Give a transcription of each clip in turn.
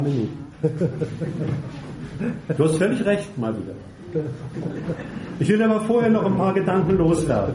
Minuten. Du hast völlig recht, mal wieder. Ich will aber vorher noch ein paar Gedanken loswerden.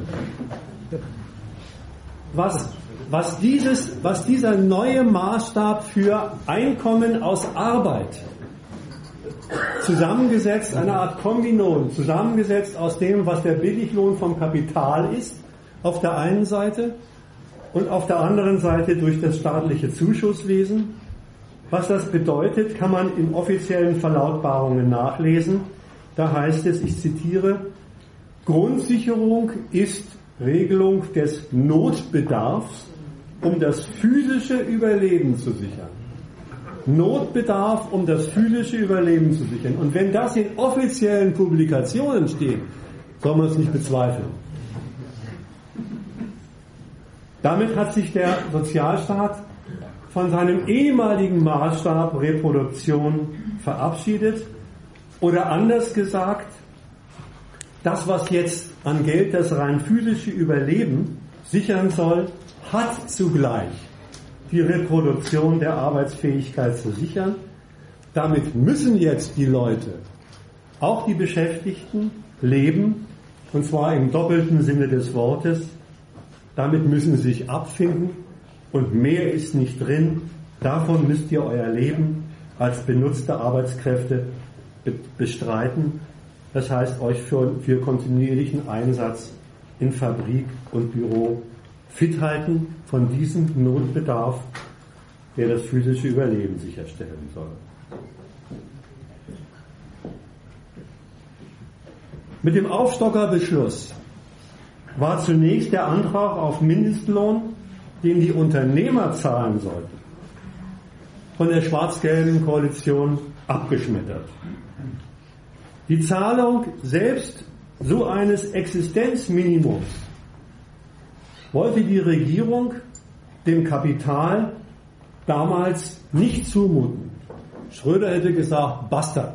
Was dieser neue Maßstab für Einkommen aus Arbeit, zusammengesetzt, eine Art Kombinon, zusammengesetzt aus dem, was der Billiglohn vom Kapital ist, auf der einen Seite, und auf der anderen Seite durch das staatliche Zuschusswesen. Was das bedeutet, kann man in offiziellen Verlautbarungen nachlesen. Da heißt es, ich zitiere, Grundsicherung ist Regelung des Notbedarfs, um das physische Überleben zu sichern. Notbedarf, um das physische Überleben zu sichern. Und wenn das in offiziellen Publikationen steht, soll man es nicht bezweifeln. Damit hat sich der Sozialstaat von seinem ehemaligen Maßstab Reproduktion verabschiedet. Oder anders gesagt, das, was jetzt an Geld das rein physische Überleben sichern soll, hat zugleich die Reproduktion der Arbeitsfähigkeit zu sichern. Damit müssen jetzt die Leute, auch die Beschäftigten, leben, und zwar im doppelten Sinne des Wortes. Damit müssen sie sich abfinden und mehr ist nicht drin. Davon müsst ihr euer Leben als benutzte Arbeitskräfte bestreiten. Das heißt, euch für kontinuierlichen Einsatz in Fabrik und Büro fit halten von diesem Notbedarf, der das physische Überleben sicherstellen soll. Mit dem Aufstockerbeschluss war zunächst der Antrag auf Mindestlohn, den die Unternehmer zahlen sollten, von der schwarz-gelben Koalition abgeschmettert. Die Zahlung selbst so eines Existenzminimums wollte die Regierung dem Kapital damals nicht zumuten. Schröder hätte gesagt, basta.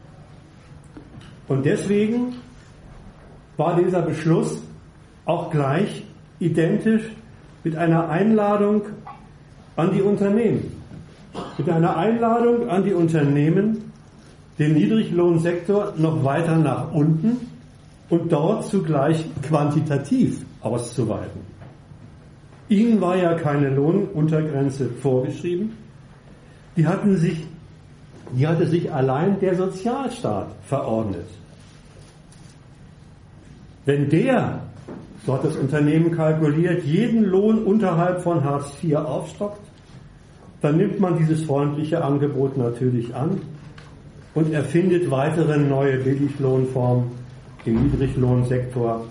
Und deswegen war dieser Beschluss auch gleich identisch mit einer Einladung an die Unternehmen. Mit einer Einladung an die Unternehmen, den Niedriglohnsektor noch weiter nach unten und dort zugleich quantitativ auszuweiten. Ihnen war ja keine Lohnuntergrenze vorgeschrieben. Die hatte sich allein der Sozialstaat verordnet. Wenn der, so hat das Unternehmen kalkuliert, jeden Lohn unterhalb von Hartz IV aufstockt, dann nimmt man dieses freundliche Angebot natürlich an und erfindet weitere neue Billiglohnformen im Niedriglohnsektor,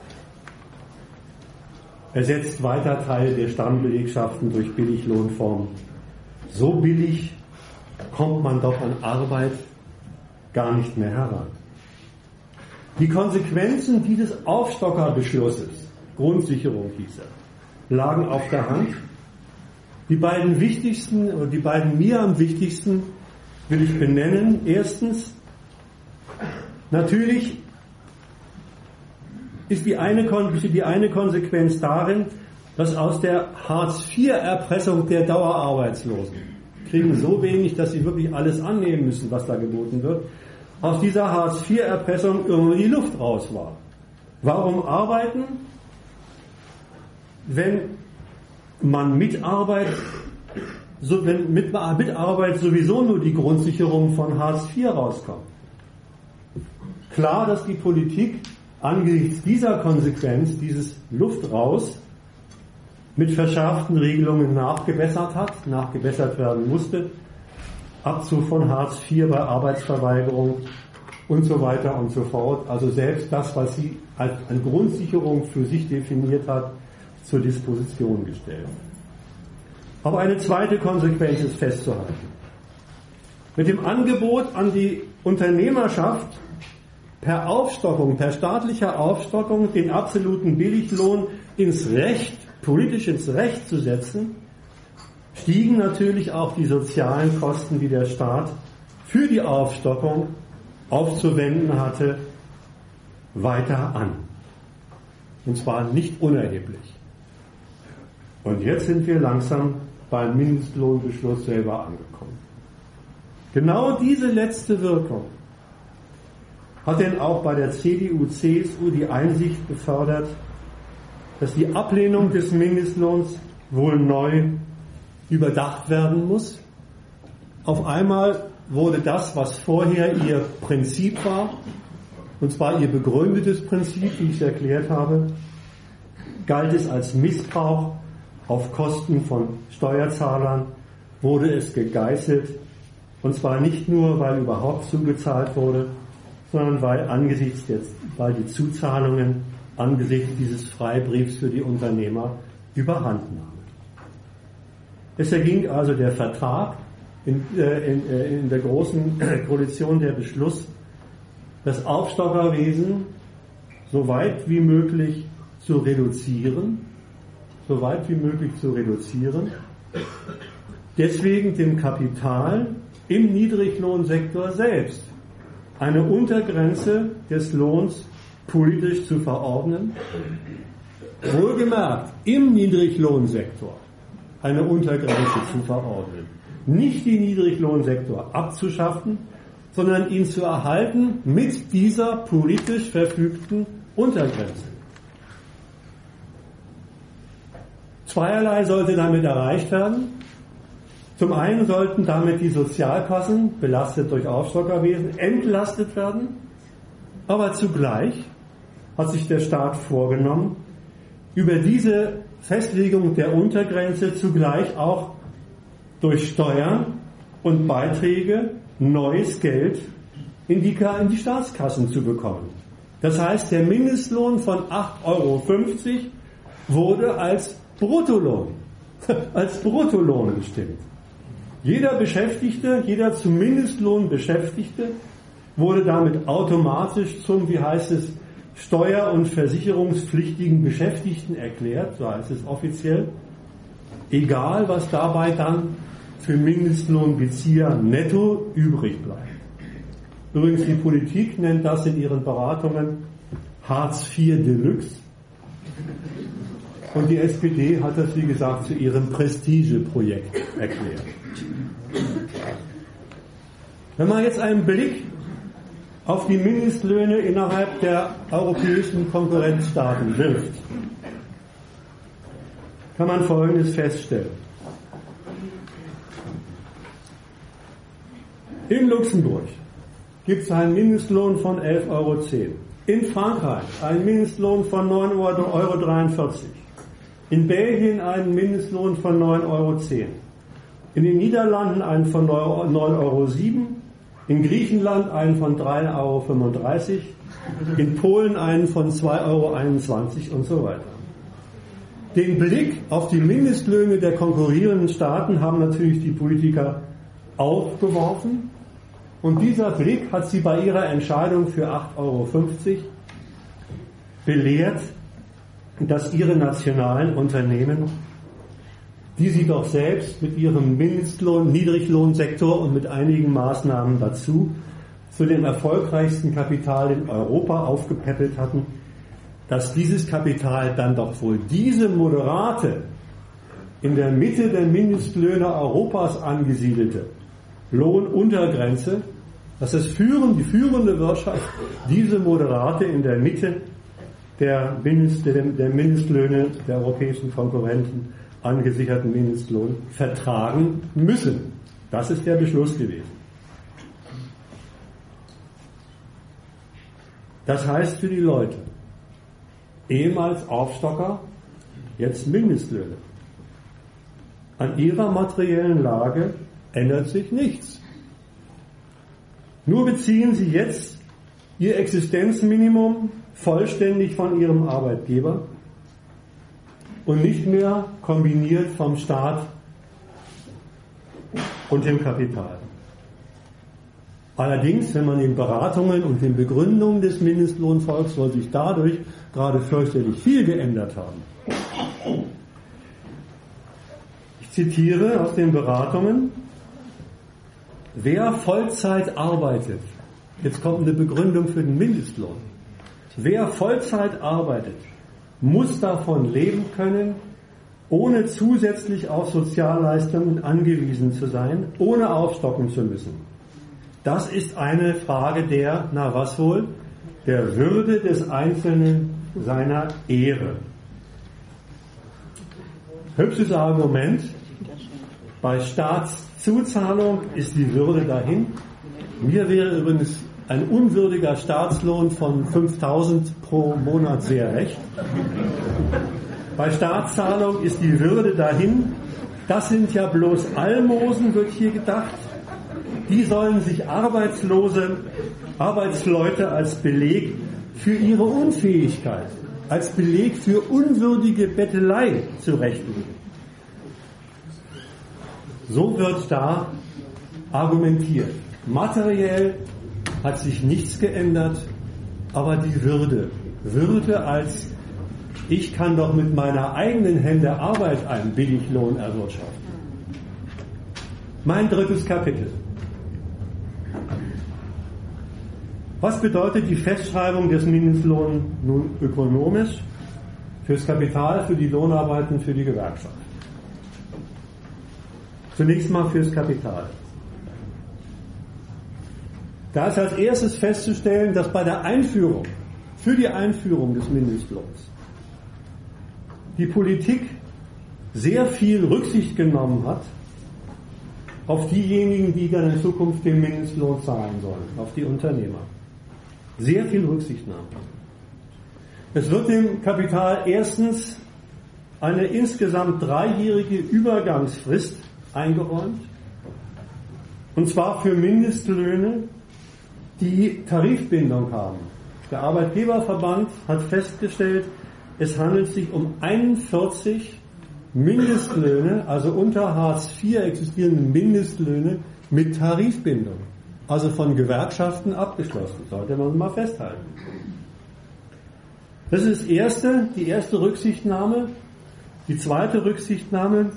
ersetzt weiter Teile der Stammbelegschaften durch Billiglohnformen. So billig kommt man doch an Arbeit gar nicht mehr heran. Die Konsequenzen dieses Aufstockerbeschlusses, Grundsicherung hieß er, lagen auf der Hand. Die beiden wichtigsten, oder die beiden mir am wichtigsten, will ich benennen. Erstens, natürlich ist die eine Konsequenz darin, dass aus der Hartz-IV-Erpressung der Dauerarbeitslosen, kriegen so wenig, dass sie wirklich alles annehmen müssen, was da geboten wird, aus dieser Hartz-IV-Erpressung irgendwie die Luft raus war. Warum arbeiten, wenn man mit Arbeit sowieso nur die Grundsicherung von Hartz IV rauskommt? Klar, dass die Politik angesichts dieser Konsequenz, dieses Luft raus, mit verschärften Regelungen nachgebessert werden musste. Abzug von Hartz IV bei Arbeitsverweigerung und so weiter und so fort. Also selbst das, was sie als eine Grundsicherung für sich definiert hat, zur Disposition gestellt. Aber eine zweite Konsequenz ist festzuhalten. Mit dem Angebot an die Unternehmerschaft, per staatlicher Aufstockung, den absoluten Billiglohn politisch ins Recht zu setzen, stiegen natürlich auch die sozialen Kosten, die der Staat für die Aufstockung aufzuwenden hatte, weiter an. Und zwar nicht unerheblich. Und jetzt sind wir langsam beim Mindestlohnbeschluss selber angekommen. Genau diese letzte Wirkung hat denn auch bei der CDU, CSU die Einsicht gefördert, dass die Ablehnung des Mindestlohns wohl neu überdacht werden muss. Auf einmal wurde das, was vorher ihr Prinzip war, und zwar ihr begründetes Prinzip, wie ich es erklärt habe, galt es als Missbrauch auf Kosten von Steuerzahlern, wurde es gegeißelt, und zwar nicht nur, weil überhaupt zugezahlt wurde, sondern weil die Zuzahlungen angesichts dieses Freibriefs für die Unternehmer überhand nahmen. Es erging also der Vertrag in der großen Koalition der Beschluss, das Aufstockerwesen so weit wie möglich zu reduzieren, deswegen dem Kapital im Niedriglohnsektor selbst eine Untergrenze des Lohns politisch zu verordnen. Wohlgemerkt, im Niedriglohnsektor eine Untergrenze zu verordnen. Nicht den Niedriglohnsektor abzuschaffen, sondern ihn zu erhalten mit dieser politisch verfügten Untergrenze. Zweierlei sollte damit erreicht werden. Zum einen sollten damit die Sozialkassen, belastet durch Aufstockerwesen, entlastet werden, aber zugleich hat sich der Staat vorgenommen, über diese Festlegung der Untergrenze zugleich auch durch Steuern und Beiträge neues Geld in die Staatskassen zu bekommen. Das heißt, der Mindestlohn von 8,50 Euro wurde als Bruttolohn bestimmt. Jeder Beschäftigte, jeder zum Mindestlohn Beschäftigte wurde damit automatisch zum, wie heißt es, steuer- und versicherungspflichtigen Beschäftigten erklärt, so heißt es offiziell, egal was dabei dann für Mindestlohnbezieher netto übrig bleibt. Übrigens, die Politik nennt das in ihren Beratungen Hartz IV Deluxe. Und die SPD hat das, wie gesagt, zu ihrem Prestigeprojekt erklärt. Wenn man jetzt einen Blick auf die Mindestlöhne innerhalb der europäischen Konkurrenzstaaten wirft, kann man Folgendes feststellen. In Luxemburg gibt es einen Mindestlohn von 11,10 Euro. In Frankreich einen Mindestlohn von 9,43 Euro. In Belgien einen Mindestlohn von 9,10 Euro. In den Niederlanden einen von 9,07 Euro. In Griechenland einen von 3,35 Euro. In Polen einen von 2,21 Euro und so weiter. Den Blick auf die Mindestlöhne der konkurrierenden Staaten haben natürlich die Politiker aufgeworfen. Und dieser Blick hat sie bei ihrer Entscheidung für 8,50 Euro belehrt, dass ihre nationalen Unternehmen, die sie doch selbst mit ihrem Niedriglohnsektor und mit einigen Maßnahmen dazu zu dem erfolgreichsten Kapital in Europa aufgepäppelt hatten, dass dieses Kapital dann doch wohl diese moderate, in der Mitte der Mindestlöhne Europas angesiedelte Lohnuntergrenze, dass die führende Wirtschaft diese moderate in der Mitte der Mindestlöhne der europäischen Konkurrenten angesicherten Mindestlohn vertragen müssen. Das ist der Beschluss gewesen. Das heißt für die Leute, ehemals Aufstocker, jetzt Mindestlöhne. An ihrer materiellen Lage ändert sich nichts. Nur beziehen sie jetzt ihr Existenzminimum vollständig von ihrem Arbeitgeber und nicht mehr kombiniert vom Staat und dem Kapital. Allerdings, wenn man in Beratungen und den Begründungen des Mindestlohns folgt, soll sich dadurch gerade fürchterlich viel geändert haben. Ich zitiere aus den Beratungen: Wer Vollzeit arbeitet, jetzt kommt eine Begründung für den Mindestlohn, wer Vollzeit arbeitet, muss davon leben können, ohne zusätzlich auf Sozialleistungen angewiesen zu sein, ohne aufstocken zu müssen. Das ist eine Frage der, na was wohl, der Würde des Einzelnen, seiner Ehre. Hübsches Argument. Bei Staatszuzahlung ist die Würde dahin. Mir wäre übrigens ein unwürdiger Staatslohn von 5.000 pro Monat sehr recht. Bei Staatszahlung ist die Würde dahin. Das sind ja bloß Almosen, wird hier gedacht. Die sollen sich Arbeitsleute als Beleg für ihre Unfähigkeit, als Beleg für unwürdige Bettelei zurechtlegen. So wird da argumentiert. Materiell hat sich nichts geändert, aber die Würde als ich kann doch mit meiner eigenen Hände Arbeit einen Billiglohn erwirtschaften. Mein drittes Kapitel. Was bedeutet die Festschreibung des Mindestlohns nun ökonomisch fürs Kapital, für die Lohnarbeiten, für die Gewerkschaft? Zunächst mal fürs Kapital. Da ist als erstes festzustellen, dass bei der Einführung, für die Einführung des Mindestlohns, die Politik sehr viel Rücksicht genommen hat auf diejenigen, die dann in Zukunft den Mindestlohn zahlen sollen, auf die Unternehmer. Sehr viel Rücksichtnahme. Es wird dem Kapital erstens eine insgesamt 3-jährige Übergangsfrist eingeräumt, und zwar für Mindestlöhne, die Tarifbindung haben. Der Arbeitgeberverband hat festgestellt, es handelt sich um 41 Mindestlöhne, also unter Hartz IV existierende Mindestlöhne mit Tarifbindung, also von Gewerkschaften abgeschlossen, sollte man mal festhalten. Das ist die erste Rücksichtnahme. Die zweite Rücksichtnahme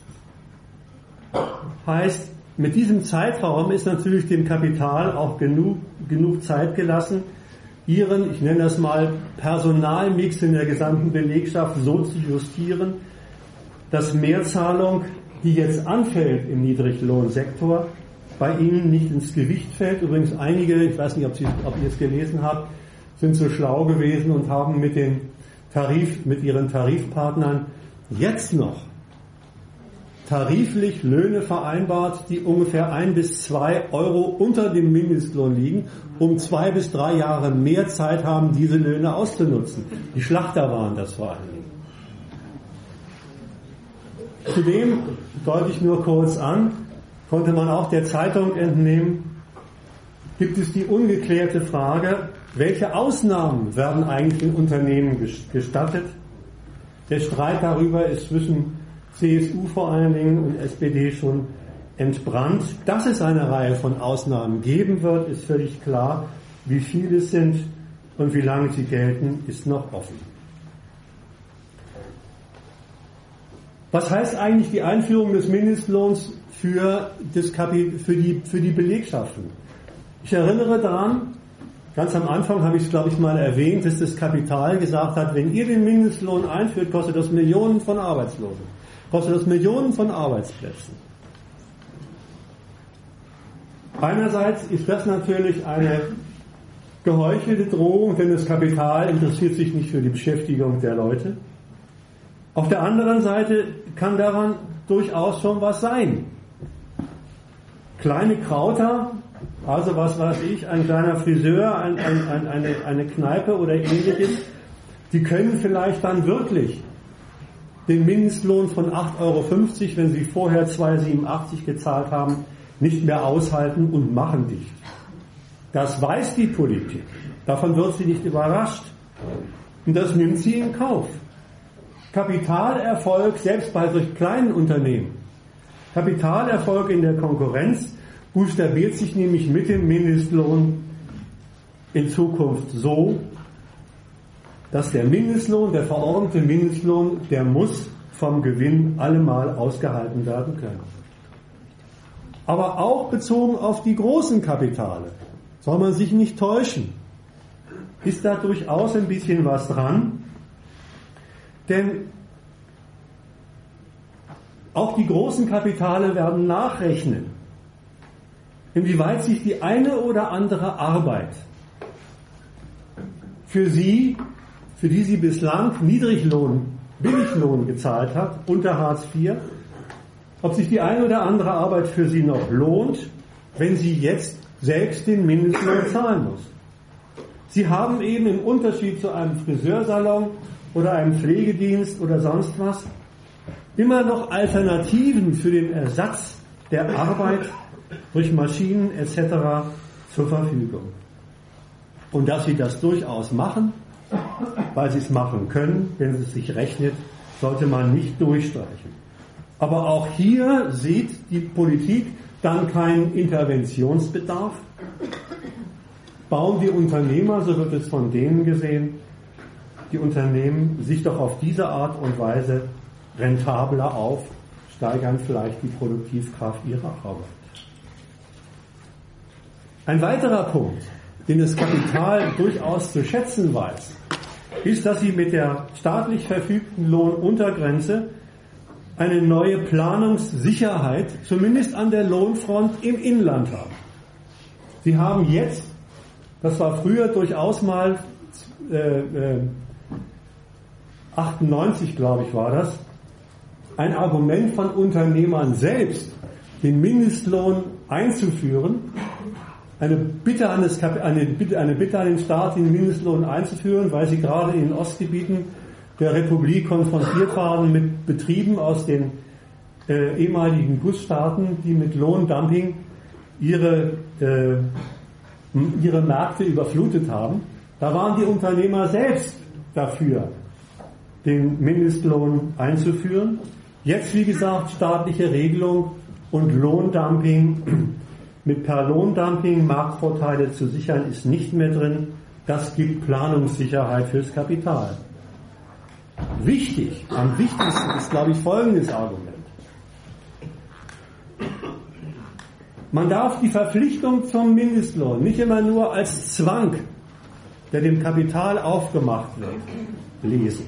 heißt, mit diesem Zeitraum ist natürlich dem Kapital auch genug Zeit gelassen, ihren, ich nenne das mal, Personalmix in der gesamten Belegschaft so zu justieren, dass Mehrzahlung, die jetzt anfällt im Niedriglohnsektor, bei Ihnen nicht ins Gewicht fällt. Übrigens einige, ich weiß nicht, ob ihr es gelesen habt, sind so schlau gewesen und haben mit ihren Tarifpartnern jetzt noch tariflich Löhne vereinbart, die ungefähr 1 bis 2 Euro unter dem Mindestlohn liegen, um 2 bis 3 Jahre mehr Zeit haben, diese Löhne auszunutzen. Die Schlachter waren das vor allen Dingen. Zudem, deute ich nur kurz an, konnte man auch der Zeitung entnehmen, gibt es die ungeklärte Frage, welche Ausnahmen werden eigentlich in Unternehmen gestattet? Der Streit darüber ist zwischen CSU vor allen Dingen und SPD schon entbrannt. Dass es eine Reihe von Ausnahmen geben wird, ist völlig klar. Wie viele es sind und wie lange sie gelten, ist noch offen. Was heißt eigentlich die Einführung des Mindestlohns für die Belegschaften? Ich erinnere daran, ganz am Anfang habe ich es, glaube ich, mal erwähnt, dass das Kapital gesagt hat, wenn ihr den Mindestlohn einführt, kostet das Millionen von Arbeitslosen. Kostet das Millionen von Arbeitsplätzen. Einerseits ist das natürlich eine geheuchelte Drohung, denn das Kapital interessiert sich nicht für die Beschäftigung der Leute. Auf der anderen Seite kann daran durchaus schon was sein. Kleine Krauter, also was weiß ich, ein kleiner Friseur, eine Kneipe oder ähnliches, die können vielleicht dann wirklich den Mindestlohn von 8,50 Euro, wenn sie vorher 2,87 gezahlt haben, nicht mehr aushalten und machen dicht. Das weiß die Politik. Davon wird sie nicht überrascht. Und das nimmt sie in Kauf. Kapitalerfolg, selbst bei solch kleinen Unternehmen, Kapitalerfolg in der Konkurrenz buchstabiert sich nämlich mit dem Mindestlohn in Zukunft so, dass der Mindestlohn, der verordnete Mindestlohn, der muss vom Gewinn allemal ausgehalten werden können. Aber auch bezogen auf die großen Kapitale soll man sich nicht täuschen. Ist da durchaus ein bisschen was dran? Denn auch die großen Kapitale werden nachrechnen, inwieweit sich die eine oder andere Arbeit für die sie bislang Billiglohn gezahlt hat, unter Hartz IV, ob sich die eine oder andere Arbeit für sie noch lohnt, wenn sie jetzt selbst den Mindestlohn zahlen muss. Sie haben eben im Unterschied zu einem Friseursalon oder einem Pflegedienst oder sonst was immer noch Alternativen für den Ersatz der Arbeit durch Maschinen etc. zur Verfügung. Und dass sie das durchaus machen, weil sie es machen können, wenn es sich rechnet, sollte man nicht durchstreichen. Aber auch hier sieht die Politik dann keinen Interventionsbedarf. Bauen die Unternehmer, so wird es von denen gesehen, die Unternehmen sich doch auf diese Art und Weise rentabler auf, steigern vielleicht die Produktivkraft ihrer Arbeit. Ein weiterer Punkt, den das Kapital durchaus zu schätzen weiß, ist, dass sie mit der staatlich verfügten Lohnuntergrenze eine neue Planungssicherheit, zumindest an der Lohnfront im Inland haben. Sie haben jetzt, das war früher durchaus mal 98, glaube ich, war das, ein Argument von Unternehmern selbst, den Mindestlohn einzuführen, eine Bitte an den Staat, den Mindestlohn einzuführen, weil sie gerade in den Ostgebieten der Republik konfrontiert waren mit Betrieben aus den ehemaligen Gussstaaten, die mit Lohndumping ihre Märkte überflutet haben. Da waren die Unternehmer selbst dafür, den Mindestlohn einzuführen. Jetzt, wie gesagt, staatliche Regelung und Lohndumping. Mit per Lohndumping Marktvorteile zu sichern, ist nicht mehr drin. Das gibt Planungssicherheit fürs Kapital. Wichtig, am wichtigsten ist, glaube ich, folgendes Argument. Man darf die Verpflichtung zum Mindestlohn nicht immer nur als Zwang, der dem Kapital aufgemacht wird, lesen.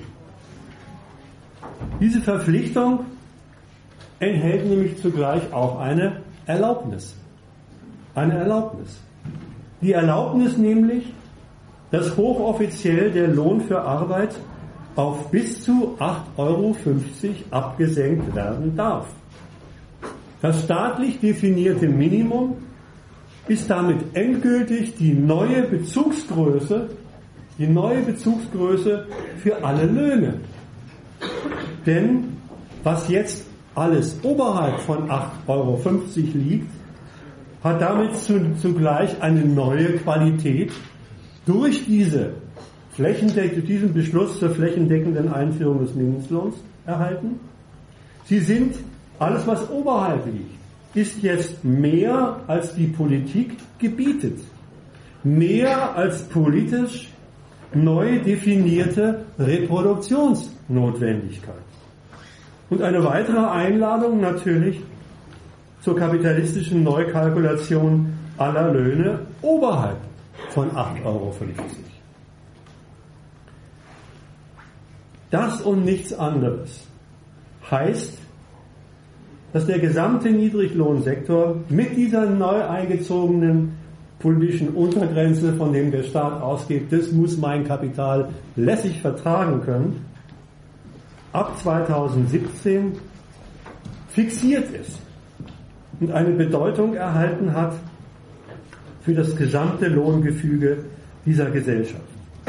Diese Verpflichtung enthält nämlich zugleich auch eine Erlaubnis. Eine Erlaubnis. Die Erlaubnis nämlich, dass hochoffiziell der Lohn für Arbeit auf bis zu 8,50 € abgesenkt werden darf. Das staatlich definierte Minimum ist damit endgültig die neue Bezugsgröße für alle Löhne. Denn was jetzt alles oberhalb von 8,50 € liegt, hat damit zugleich eine neue Qualität durch diesen Beschluss zur flächendeckenden Einführung des Mindestlohns erhalten. Alles was oberhalb liegt, ist jetzt mehr als die Politik gebietet. Mehr als politisch neu definierte Reproduktionsnotwendigkeit. Und eine weitere Einladung natürlich zur kapitalistischen Neukalkulation aller Löhne oberhalb von 8,50 €. Das und nichts anderes heißt, dass der gesamte Niedriglohnsektor mit dieser neu eingezogenen politischen Untergrenze, von dem der Staat ausgeht, das muss mein Kapital lässig vertragen können, ab 2017 fixiert ist und eine Bedeutung erhalten hat für das gesamte Lohngefüge dieser Gesellschaft.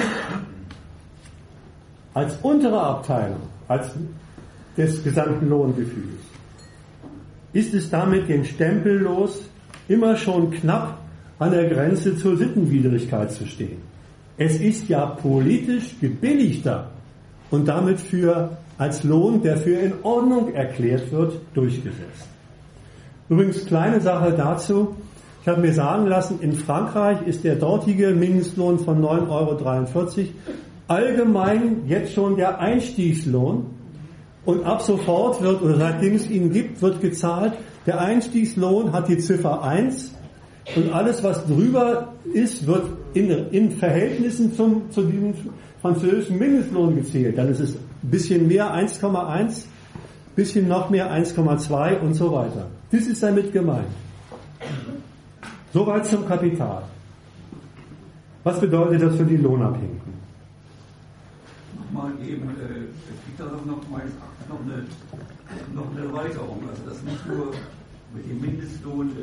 Als untere Abteilung des gesamten Lohngefüges ist es damit den Stempel los, immer schon knapp an der Grenze zur Sittenwidrigkeit zu stehen. Es ist ja politisch gebilligter und damit als Lohn, der für in Ordnung erklärt wird, durchgesetzt. Übrigens, kleine Sache dazu. Ich habe mir sagen lassen, in Frankreich ist der dortige Mindestlohn von 9,43 € allgemein jetzt schon der Einstiegslohn. Und ab sofort oder seitdem es ihn gibt, wird gezahlt. Der Einstiegslohn hat die Ziffer 1 und alles, was drüber ist, wird in Verhältnissen zu diesem französischen Mindestlohn gezählt. Dann ist es ein bisschen mehr 1,1, bisschen noch mehr 1,2 und so weiter. Das ist damit gemeint. Soweit zum Kapital. Was bedeutet das für die Lohnabhängigen? Nochmal eben, es gibt da noch meines Erachtens noch eine Erweiterung. Also dass nicht nur mit dem Mindestlohn,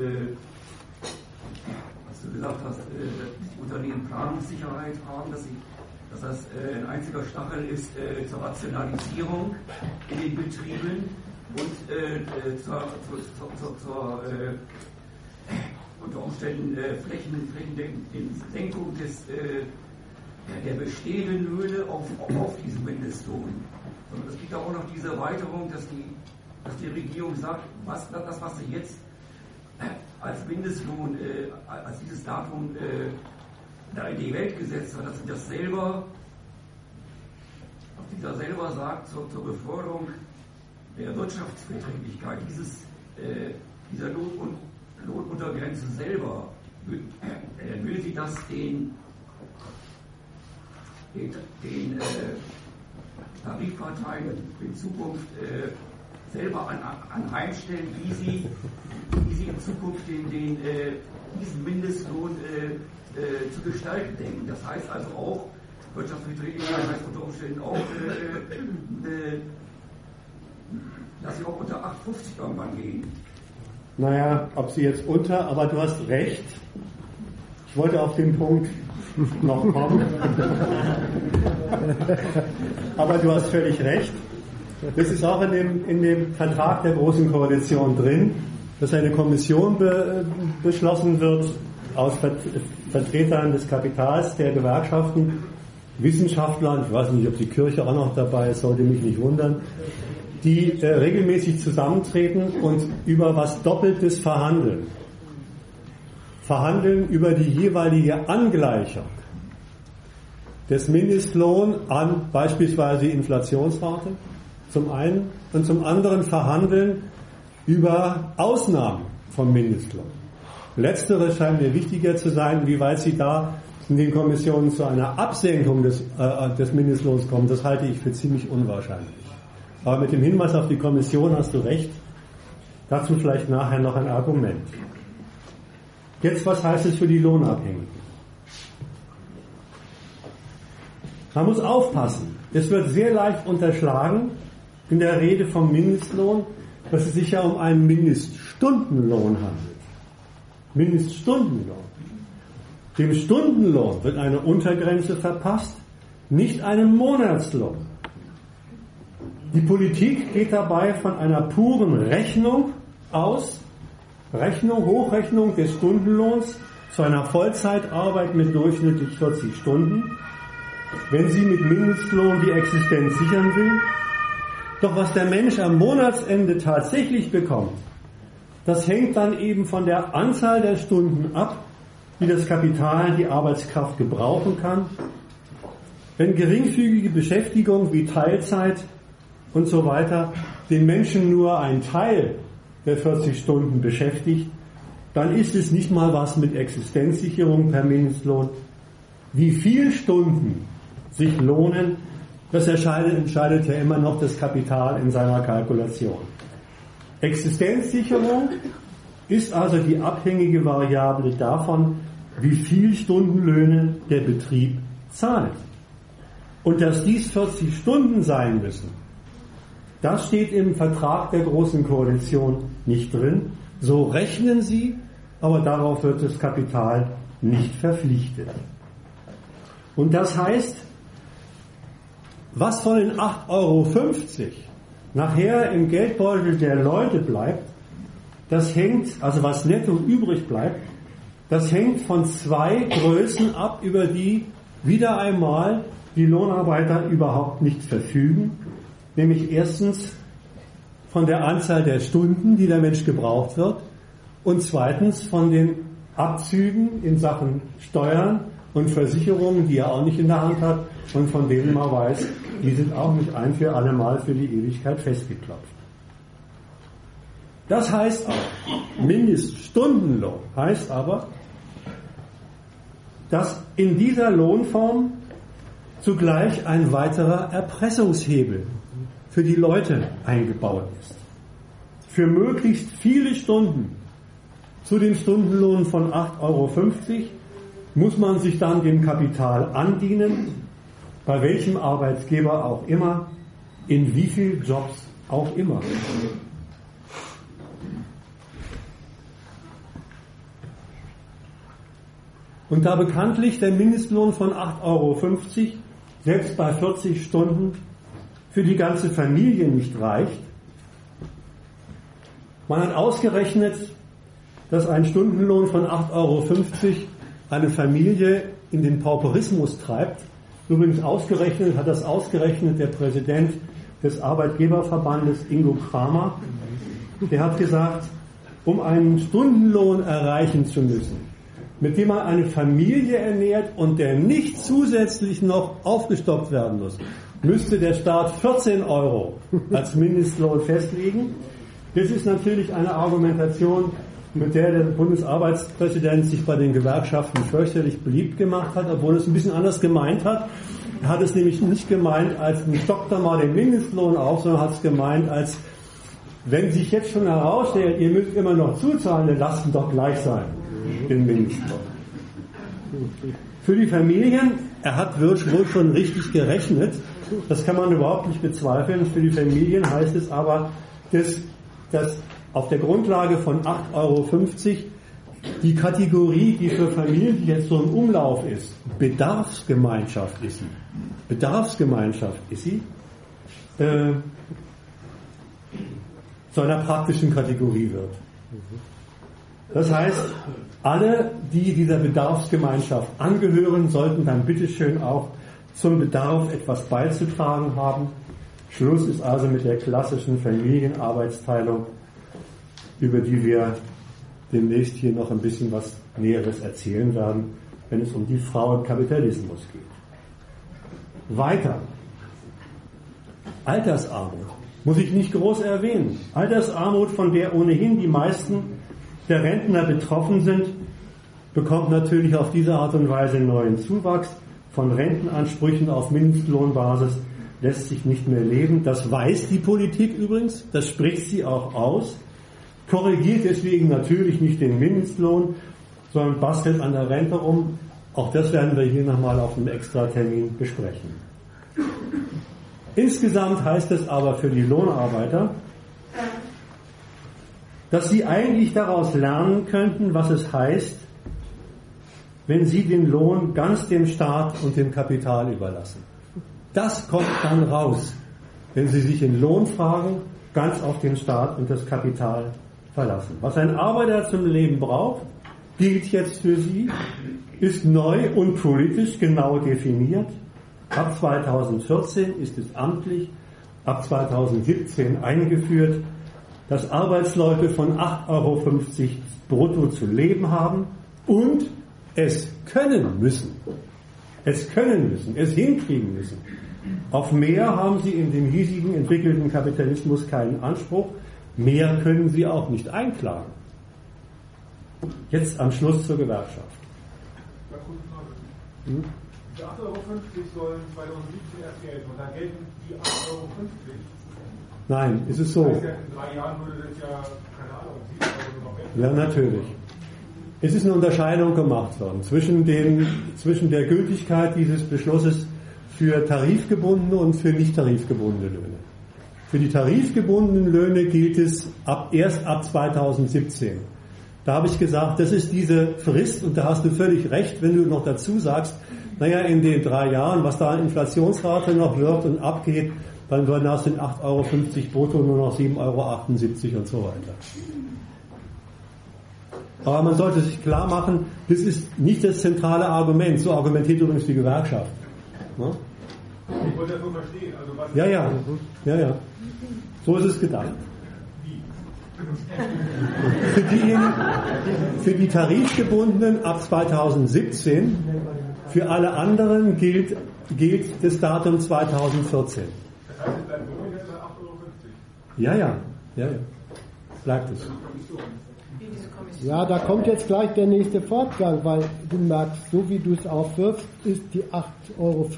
was du gesagt hast, die Unternehmen Planungssicherheit haben, dass das ein einziger Stachel ist zur Rationalisierung in den Betrieben und zur unter Umständen Flächendeckung der bestehenden Löhne auf diesen Mindestlohn. Sondern es gibt auch noch diese Erweiterung, dass die Regierung sagt, was sie jetzt als Mindestlohn, als dieses Datum da in die Welt gesetzt hat, dass sie das selber, dass dieser selber sagt, zur Beförderung der Wirtschaftsverträglichkeit dieser Lohnuntergrenze selber, will sie das den Tarifparteien in Zukunft selber anheimstellen, wie sie in Zukunft diesen Mindestlohn zu gestalten denken. Das heißt also auch, Wirtschaftsverträglichkeit heißt unter Umständen auch, dass sie auch unter 8,50 irgendwann gehen. Naja, ob sie jetzt aber du hast recht. Ich wollte auf den Punkt noch kommen. Aber du hast völlig recht. Das ist auch in dem Vertrag der Großen Koalition drin, dass eine Kommission beschlossen wird aus Vertretern des Kapitals, der Gewerkschaften, Wissenschaftlern, ich weiß nicht, ob die Kirche auch noch dabei ist, sollte mich nicht wundern, die regelmäßig zusammentreten und über was Doppeltes verhandeln. Verhandeln über die jeweilige Angleichung des Mindestlohns an beispielsweise die Inflationsrate zum einen und zum anderen verhandeln über Ausnahmen vom Mindestlohn. Letzteres scheint mir wichtiger zu sein, wie weit sie da in den Kommissionen zu einer Absenkung des Mindestlohns kommen. Das halte ich für ziemlich unwahrscheinlich. Aber mit dem Hinweis auf die Kommission hast du recht. Dazu vielleicht nachher noch ein Argument. Jetzt, was heißt es für die Lohnabhängigen? Man muss aufpassen. Es wird sehr leicht unterschlagen in der Rede vom Mindestlohn, dass es sich ja um einen Mindeststundenlohn handelt. Mindeststundenlohn. Dem Stundenlohn wird eine Untergrenze verpasst, nicht einem Monatslohn. Die Politik geht dabei von einer puren Rechnung aus, Hochrechnung des Stundenlohns zu einer Vollzeitarbeit mit durchschnittlich 40 Stunden, wenn sie mit Mindestlohn die Existenz sichern will. Doch was der Mensch am Monatsende tatsächlich bekommt, das hängt dann eben von der Anzahl der Stunden ab, die das Kapital, die Arbeitskraft gebrauchen kann. Wenn geringfügige Beschäftigung wie Teilzeit und so weiter den Menschen nur einen Teil der 40 Stunden beschäftigt, dann ist es nicht mal was mit Existenzsicherung per Mindestlohn. Wie viele Stunden sich lohnen, das entscheidet ja immer noch das Kapital in seiner Kalkulation. Existenzsicherung ist also die abhängige Variable davon, wie viel Stundenlöhne der Betrieb zahlt. Und dass dies 40 Stunden sein müssen, das steht im Vertrag der Großen Koalition nicht drin. So rechnen sie, aber darauf wird das Kapital nicht verpflichtet. Und das heißt, was von den 8,50 € nachher im Geldbeutel der Leute bleibt, das hängt, also was netto übrig bleibt, das hängt von zwei Größen ab, über die wieder einmal die Lohnarbeiter überhaupt nicht verfügen. Nämlich erstens von der Anzahl der Stunden, die der Mensch gebraucht wird, und zweitens von den Abzügen in Sachen Steuern und Versicherungen, die er auch nicht in der Hand hat und von denen man weiß, die sind auch nicht ein für alle Mal für die Ewigkeit festgeklopft. Das heißt auch, Mindeststundenlohn heißt aber, dass in dieser Lohnform zugleich ein weiterer Erpressungshebel für die Leute eingebaut ist. Für möglichst viele Stunden Zu dem Stundenlohn von 8,50 Euro muss man sich dann dem Kapital andienen, bei welchem Arbeitgeber auch immer, in wie vielen Jobs auch immer. Und da bekanntlich der Mindestlohn von 8,50 Euro selbst bei 40 Stunden für die ganze Familie nicht reicht, man hat ausgerechnet, dass ein Stundenlohn von 8,50 Euro eine Familie in den Pauperismus treibt. Übrigens hat das ausgerechnet der Präsident des Arbeitgeberverbandes Ingo Kramer. Der hat gesagt, um einen Stundenlohn erreichen zu müssen, mit dem man eine Familie ernährt und der nicht zusätzlich noch aufgestockt werden muss, müsste der Staat 14 Euro als Mindestlohn festlegen. Das ist natürlich eine Argumentation, mit der der Bundesarbeitspräsident sich bei den Gewerkschaften fürchterlich beliebt gemacht hat, obwohl es ein bisschen anders gemeint hat. Er hat es nämlich nicht gemeint, als stockt da mal den Mindestlohn auf, sondern hat es gemeint, als wenn sich jetzt schon herausstellt, ihr müsst immer noch zuzahlen, dann lasst ihn doch gleich sein, den Mindestlohn. Für die Familien, er hat wohl schon richtig gerechnet, das kann man überhaupt nicht bezweifeln, für die Familien heißt es aber, dass auf der Grundlage von 8,50 Euro die Kategorie, die für Familien jetzt so im Umlauf ist, Bedarfsgemeinschaft ist sie, zu einer praktischen Kategorie wird. Das heißt, alle, die dieser Bedarfsgemeinschaft angehören, sollten dann bitteschön auch zum Bedarf etwas beizutragen haben. Schluss ist also mit der klassischen Familienarbeitsteilung, über die wir demnächst hier noch ein bisschen was Näheres erzählen werden, wenn es um die Frau im Kapitalismus geht. Weiter. Altersarmut. Muss ich nicht groß erwähnen. Altersarmut, von der ohnehin die meisten der Rentner betroffen sind, bekommt natürlich auf diese Art und Weise neuen Zuwachs. Von Rentenansprüchen auf Mindestlohnbasis lässt sich nicht mehr leben. Das weiß die Politik übrigens, das spricht sie auch aus. Korrigiert deswegen natürlich nicht den Mindestlohn, sondern bastelt an der Rente rum. Auch das werden wir hier nochmal auf einem Extratermin besprechen. Insgesamt heißt es aber für die Lohnarbeiter, dass sie eigentlich daraus lernen könnten, was es heißt, wenn sie den Lohn ganz dem Staat und dem Kapital überlassen. Das kommt dann raus, wenn sie sich in Lohnfragen ganz auf den Staat und das Kapital verlassen. Was ein Arbeiter zum Leben braucht, gilt jetzt für sie, ist neu und politisch genau definiert. Ab 2014 ist es amtlich, ab 2017 eingeführt, dass Arbeitsleute von 8,50 Euro brutto zu leben haben und es können müssen, es hinkriegen müssen. Auf mehr haben sie in dem hiesigen entwickelten Kapitalismus keinen Anspruch. Mehr können sie auch nicht einklagen. Jetzt am Schluss zur Gewerkschaft. Die 8,50 Euro sollen 2017 erst gelten und dann gelten die 8,50 Euro. Nein, ist es so. Das heißt, in 3 Jahren würde das ja, keine Ahnung, 7 Euro noch enden. Ja, natürlich. Es ist eine Unterscheidung gemacht worden zwischen der Gültigkeit dieses Beschlusses für tarifgebundene und für nicht tarifgebundene Löhne. Für die tarifgebundenen Löhne gilt es erst ab 2017. Da habe ich gesagt, das ist diese Frist und da hast du völlig recht, wenn du noch dazu sagst, naja, in den 3 Jahren, was da an Inflationsrate noch wird und abgeht, dann werden aus den 8,50 Euro brutto nur noch 7,78 Euro und so weiter. Aber man sollte sich klar machen, das ist nicht das zentrale Argument. So argumentiert übrigens die Gewerkschaft. Ne? Ich wollte das nur verstehen. Also was Ja. So ist es gedacht. Für die Tarifgebundenen ab 2017, für alle anderen gilt das Datum 2014. Das heißt, es bleibt nur jetzt bei 8,50 Euro? Ja. Bleibt es. Ja, da kommt jetzt gleich der nächste Fortgang, weil du merkst, so wie du es aufwirfst, ist die 8,50 Euro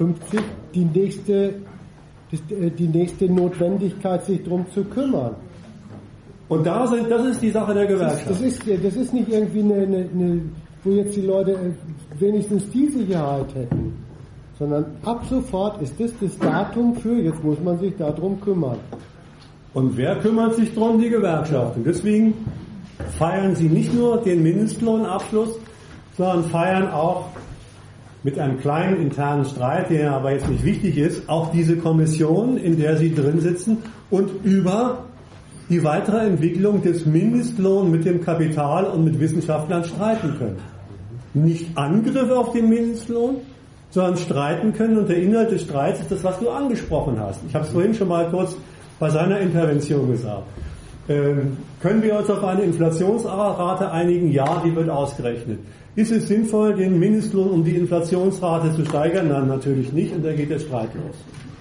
die nächste Notwendigkeit, sich darum zu kümmern. Und das ist die Sache der Gewerkschaft. Das ist nicht irgendwie wo jetzt die Leute wenigstens die Sicherheit hätten, sondern ab sofort ist das Datum für, jetzt muss man sich darum kümmern. Und wer kümmert sich darum? Die Gewerkschaften. Deswegen feiern sie nicht nur den Mindestlohnabschluss, sondern feiern auch mit einem kleinen internen Streit, der aber jetzt nicht wichtig ist, auch diese Kommission, in der sie drin sitzen und über die weitere Entwicklung des Mindestlohns mit dem Kapital und mit Wissenschaftlern streiten können. Nicht Angriff auf den Mindestlohn, sondern streiten können, und der Inhalt des Streits ist das, was du angesprochen hast. Ich habe es vorhin schon mal kurz bei seiner Intervention gesagt. Können wir uns auf eine Inflationsrate einigen? Ja, die wird ausgerechnet. Ist es sinnvoll, den Mindestlohn um die Inflationsrate zu steigern? Nein, natürlich nicht, und da geht der Streit los.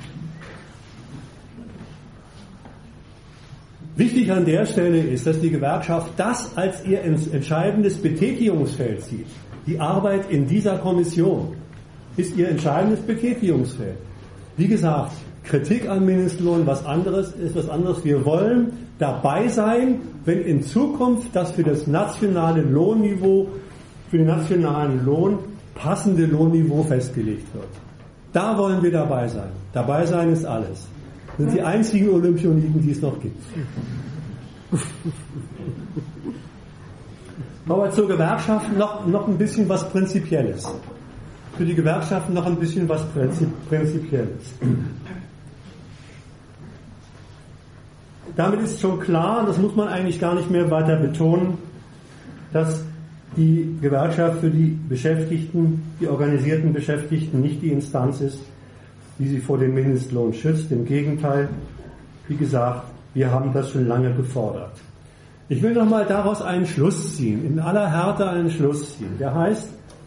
Wichtig an der Stelle ist, dass die Gewerkschaft das als ihr entscheidendes Betätigungsfeld sieht. Die Arbeit in dieser Kommission ist ihr entscheidendes Betätigungsfeld. Wie gesagt, Kritik am Mindestlohn ist was anderes. Wir wollen dabei sein, wenn in Zukunft das für das nationale Lohnniveau, für den nationalen Lohn passende Lohnniveau festgelegt wird. Da wollen wir dabei sein. Dabei sein ist alles. Das sind die einzigen Olympioniken, die es noch gibt. Aber zur Gewerkschaft noch ein bisschen was Prinzipielles. Für die Gewerkschaften noch ein bisschen was Prinzipielles. Damit ist schon klar, das muss man eigentlich gar nicht mehr weiter betonen, dass die Gewerkschaft für die Beschäftigten, die organisierten Beschäftigten, nicht die Instanz ist, die sie vor dem Mindestlohn schützt. Im Gegenteil, wie gesagt, wir haben das schon lange gefordert. Ich will nochmal daraus einen Schluss ziehen, in aller Härte einen Schluss ziehen. Der heißt,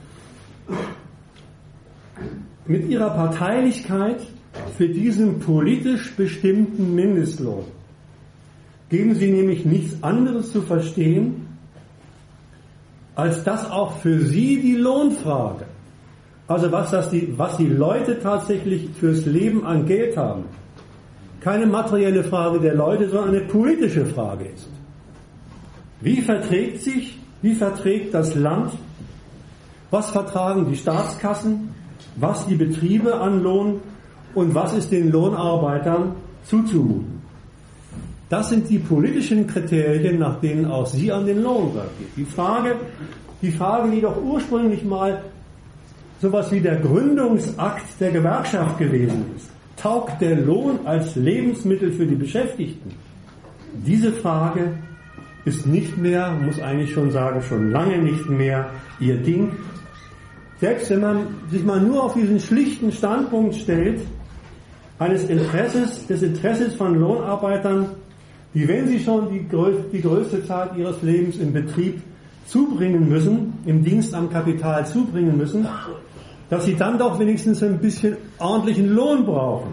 mit ihrer Parteilichkeit für diesen politisch bestimmten Mindestlohn geben sie nämlich nichts anderes zu verstehen, als dass auch für sie die Lohnfrage, also was die Leute tatsächlich fürs Leben an Geld haben, keine materielle Frage der Leute, sondern eine politische Frage ist. Wie verträgt das Land, was vertragen die Staatskassen, was die Betriebe an Lohn und was ist den Lohnarbeitern zuzumuten? Das sind die politischen Kriterien, nach denen auch sie an den Lohn rangeht. Die Frage, die doch ursprünglich mal sowas wie der Gründungsakt der Gewerkschaft gewesen ist. Taugt der Lohn als Lebensmittel für die Beschäftigten? Diese Frage ist nicht mehr, muss eigentlich schon sagen, schon lange nicht mehr ihr Ding. Selbst wenn man sich mal nur auf diesen schlichten Standpunkt stellt, des Interesses von Lohnarbeitern, die, wenn sie schon die größte Zeit ihres Lebens im Betrieb zubringen müssen, im Dienst am Kapital zubringen müssen, dass sie dann doch wenigstens ein bisschen ordentlichen Lohn brauchen.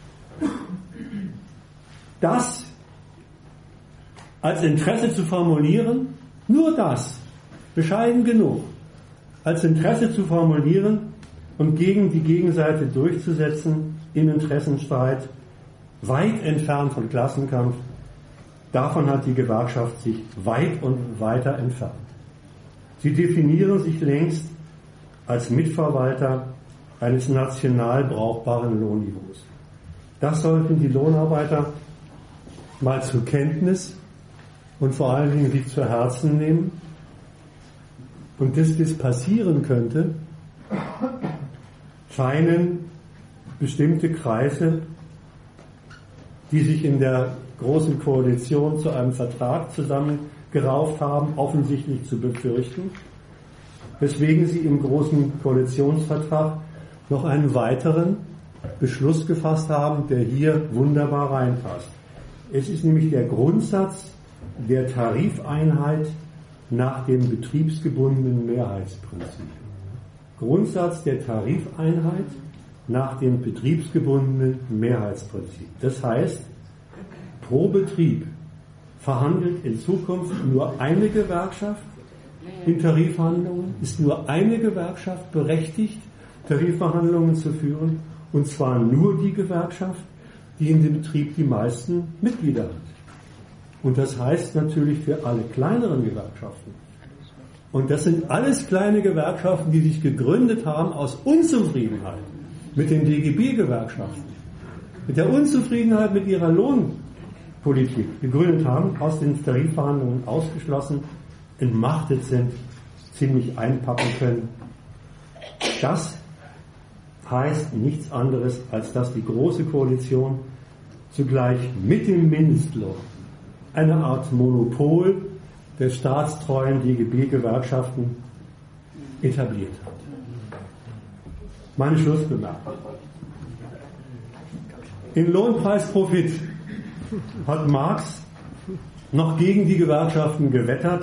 Das als Interesse zu formulieren, nur das, bescheiden genug, als Interesse zu formulieren und gegen die Gegenseite durchzusetzen im Interessenstreit, weit entfernt von Klassenkampf, davon hat die Gewerkschaft sich weit und weiter entfernt. Sie definieren sich längst als Mitverwalter eines national brauchbaren Lohnniveaus. Das sollten die Lohnarbeiter mal zur Kenntnis und vor allen Dingen sich zu Herzen nehmen. Und dass das passieren könnte, scheinen bestimmte Kreise, die sich in der Großen Koalition zu einem Vertrag zusammengerauft haben, offensichtlich zu befürchten, weswegen sie im Großen Koalitionsvertrag noch einen weiteren Beschluss gefasst haben, der hier wunderbar reinpasst. Es ist nämlich der Grundsatz der Tarifeinheit nach dem betriebsgebundenen Mehrheitsprinzip. Grundsatz der Tarifeinheit nach dem betriebsgebundenen Mehrheitsprinzip. Das heißt, pro Betrieb verhandelt in Zukunft nur eine Gewerkschaft in Tarifverhandlungen, ist nur eine Gewerkschaft berechtigt, Tarifverhandlungen zu führen, und zwar nur die Gewerkschaft, die in dem Betrieb die meisten Mitglieder hat. Und das heißt natürlich für alle kleineren Gewerkschaften. Und das sind alles kleine Gewerkschaften, die sich gegründet haben aus Unzufriedenheit mit den DGB-Gewerkschaften, mit der Unzufriedenheit mit ihrer Lohnpolitik gegründet haben, aus den Tarifverhandlungen ausgeschlossen, entmachtet sind, ziemlich einpacken können. Das heißt nichts anderes, als dass die Große Koalition zugleich mit dem Mindestlohn eine Art Monopol der staatstreuen DGB-Gewerkschaften etabliert hat. Meine Schlussbemerkung. Im Lohnpreisprofit hat Marx noch gegen die Gewerkschaften gewettert,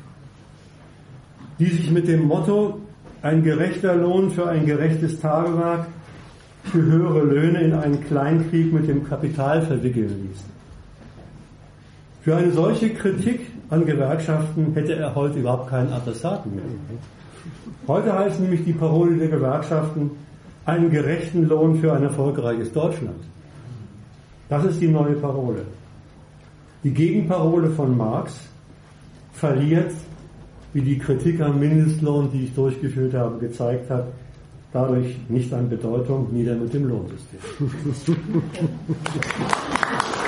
die sich mit dem Motto ein gerechter Lohn für ein gerechtes Tagewerk für höhere Löhne in einen Kleinkrieg mit dem Kapital verwickeln ließen. Für eine solche Kritik an Gewerkschaften hätte er heute überhaupt keinen Adressaten mehr. Heute heißt nämlich die Parole der Gewerkschaften einen gerechten Lohn für ein erfolgreiches Deutschland. Das ist die neue Parole. Die Gegenparole von Marx verliert, wie die Kritik am Mindestlohn, die ich durchgeführt habe, gezeigt hat, dadurch nicht an Bedeutung, nieder mit dem Lohnsystem.